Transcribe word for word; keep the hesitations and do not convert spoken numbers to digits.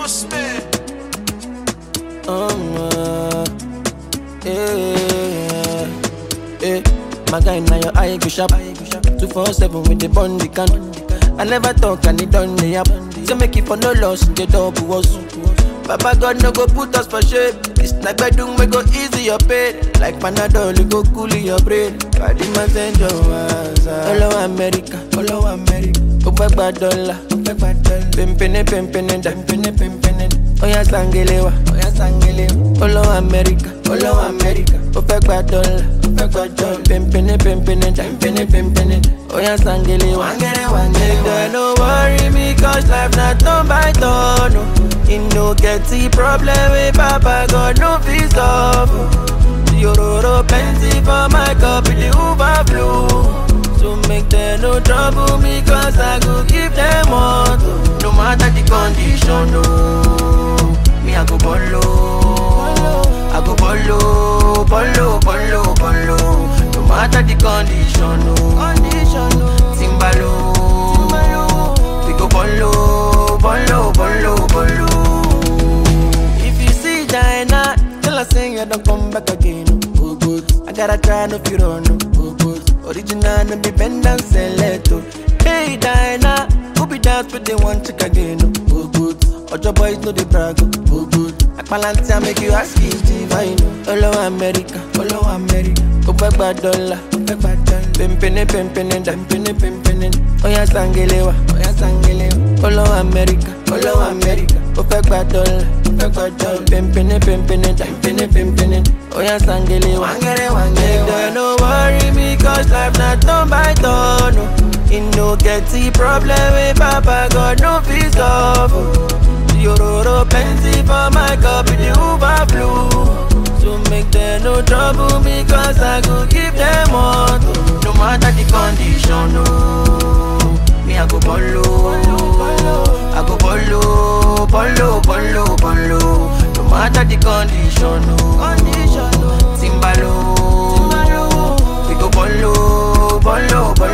Trust me. Um, uh, yeah, yeah. My guy, now your eye go sharp. Two four seven with the bond can. I never talk and it done the app. So make it for no loss in the double was. Papa God no go put us for shade. This like bedroom we go easy your pain. Like Panadol you go cool your brain. Body man send your ass. Hello America, hello America. Opa gba dollar, opa gba dollar. Pimpin' pimpin' pimpin' pimpin'. Oya sangelewa, oya sangelewa. Hello America, hello America. Opa gba dollar, opa gba dollar. Pimpin' pimpin' pimpin' pimpin'. Oya sangelewa, wangere wangere. Don't worry me 'cause life not turn by turn. No. You no get the problem with Papa God no fit solve. Yororo plenty for my cup in the overflow. So make them no trouble me 'cause I go give them all. No matter the condition, no. Me I go follow, I go follow, follow, follow, follow. No matter the condition, no. Timbalo, we go follow, follow, follow, follow. China, tell us saying you don't come back again. Oh, good. I gotta try no you don't know. Oh, good. Original no be bend and select. Hey, Dinah, who be dance with the one chick again? Oh, good. Ojo boys know the brag. Oh, good. I Palantia make you ask is divine. Hello, America. Hello, America. Go back by dollar. Go back by dollar. Pimpin' pimpin' pimpin' pimpin'. Oh, yeah, Sangelewa. Oh, yeah, Sangelewa. Hello, America. Hello, America. Go back by dollar. Pimpin' pimpin' pimpin' pimpin'. Oh yeah, sangele wangere wangere. Don't worry me 'cause life not turn by turn. No. You no get the problem with Papa God no fit solve. Yororo plenty for my cup in the overflow. So make them no trouble me 'cause I go give them all. No matter the condition, no. Me I go follow, I go follow, follow, follow, follow. No matter the condition, no. Timbalo, we go follow, follow, follow.